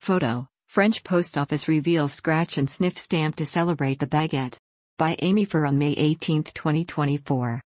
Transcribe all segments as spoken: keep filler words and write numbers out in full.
Photo: French Post Office reveals scratch and sniff stamp to celebrate the baguette. By Amy Fur on May eighteenth, twenty twenty-four.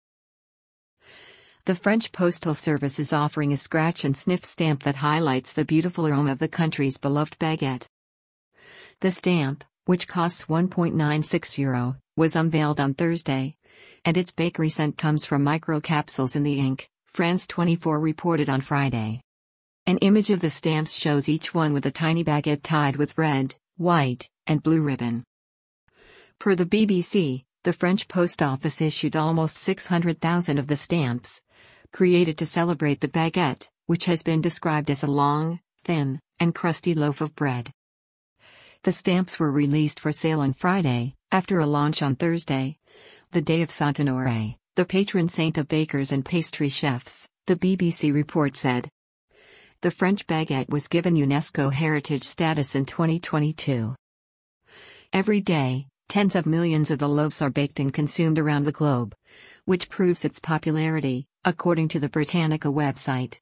The French Postal Service is offering a scratch and sniff stamp that highlights the beautiful aroma of the country's beloved baguette. The stamp, which costs one point nine six euro, was unveiled on Thursday, and its bakery scent comes from microcapsules in the ink, France twenty-four reported on Friday. An image of the stamps shows each one with a tiny baguette tied with red, white, and blue ribbon. Per the B B C, the French Post Office issued almost six hundred thousand of the stamps, created to celebrate the baguette, which has been described as a long, thin, and crusty loaf of bread. The stamps were released for sale on Friday, after a launch on Thursday, the day of Saint-Honoré, the patron saint of bakers and pastry chefs, the B B C report said. The French baguette was given UNESCO heritage status in twenty twenty-two. Every day, tens of millions of the loaves are baked and consumed around the globe, which proves its popularity, according to the Britannica website.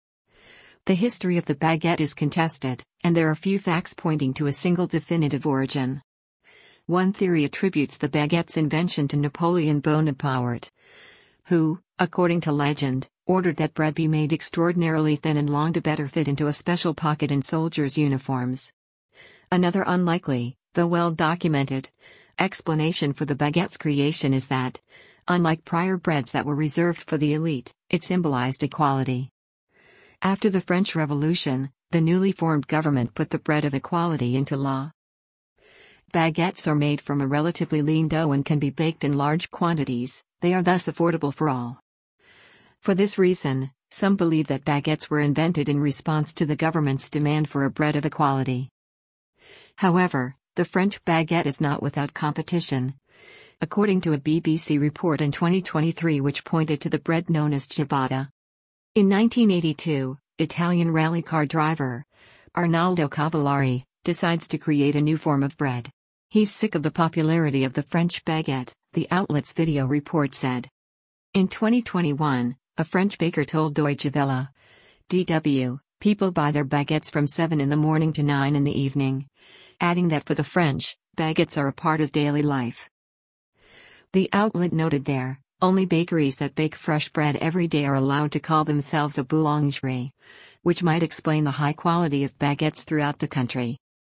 The history of the baguette is contested, and there are few facts pointing to a single definitive origin. One theory attributes the baguette's invention to Napoleon Bonaparte, who, according to legend, ordered that bread be made extraordinarily thin and long to better fit into a special pocket in soldiers' uniforms. Another unlikely, though well-documented, explanation for the baguette's creation is that, unlike prior breads that were reserved for the elite, it symbolized equality. After the French Revolution, the newly formed government put the bread of equality into law. Baguettes are made from a relatively lean dough and can be baked in large quantities, they are thus affordable for all. For this reason, some believe that baguettes were invented in response to the government's demand for a bread of equality. However, the French baguette is not without competition. According to a B B C report in twenty twenty-three which pointed to the bread known as ciabatta. In nineteen eighty-two, Italian rally car driver Arnaldo Cavallari decides to create a new form of bread. He's sick of the popularity of the French baguette, the outlet's video report said. In twenty twenty-one, a French baker told Deutsche Welle, D W, people buy their baguettes from seven in the morning to nine in the evening, adding that for the French, baguettes are a part of daily life. The outlet noted there, only bakeries that bake fresh bread every day are allowed to call themselves a boulangerie, which might explain the high quality of baguettes throughout the country.